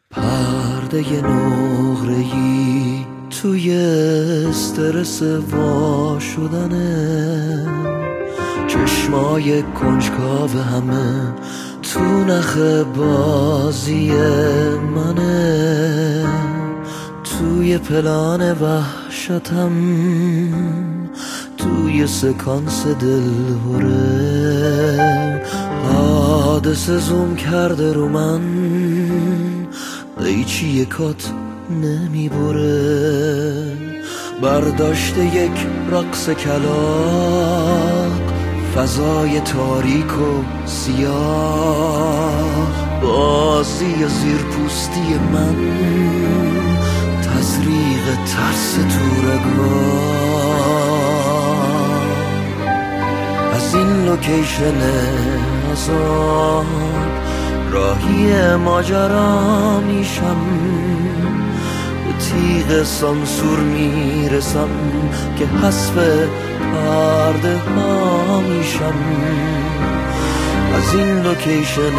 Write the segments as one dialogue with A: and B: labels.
A: پرده نقره‌ای توی استرس وا شدنه، چشمای کنجکاو همه تو نخ بازی منه. توی پلان وحشتم، توی سکانس دلهوره، حادثه زوم کرده رو من، قیچی یکات نمیبره. برداشت یک رقص کلاغ، فضای تاریک و سیاه، بازی زیرپوستی من، تزریق ترس تو رگ‌ها. از این لوکیشن عذاب راهی ماجرا میشم، به تیغ سانسور میرسم که حذف پرده ها میشم. از این لوکیشن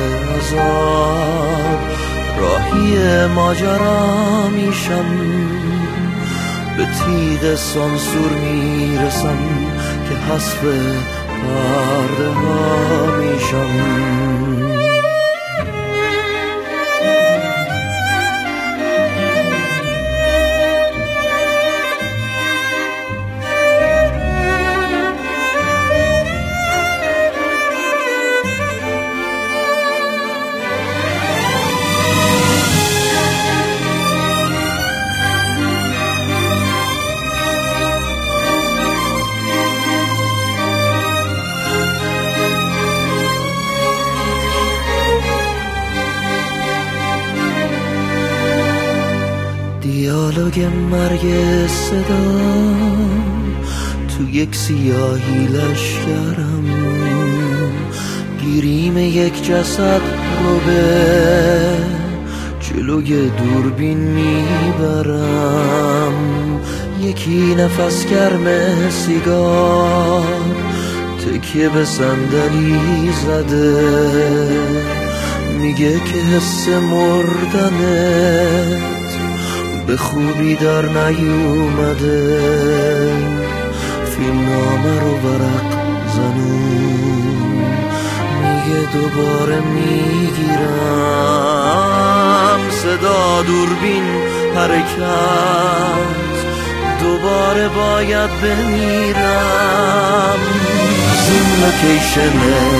A: عذاب راهی ماجرا میشم، به تیغ سانسور میرسم که حذف پرده ها میشم. دیالوگ مرگ صدا تو یک سیاهی لشکرم، گیریم یک جسد رو به جلوی دوربین میبرم. یکی نفس گرم سیگار تکیه به صندلی زده، میگه که حس مردنه به خوبی در نیومده. فیلمنامه رو ورق زنون، میگه دوباره میگیرم. صدا دوربین حرکت، دوباره باید بمیرم. از این لوکیشن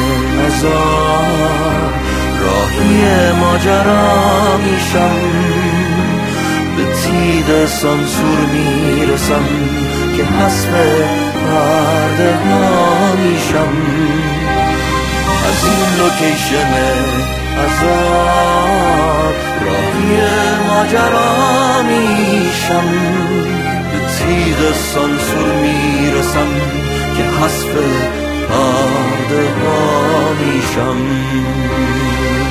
A: عذاب راهی ماجرا میشم، به تیغ سانسور میرسم که حذف پرده ها میشم. از این لوکیشن عذاب راهی ماجرا میشم، به تیغ سانسور میرسم که حذف پرده ها میشم.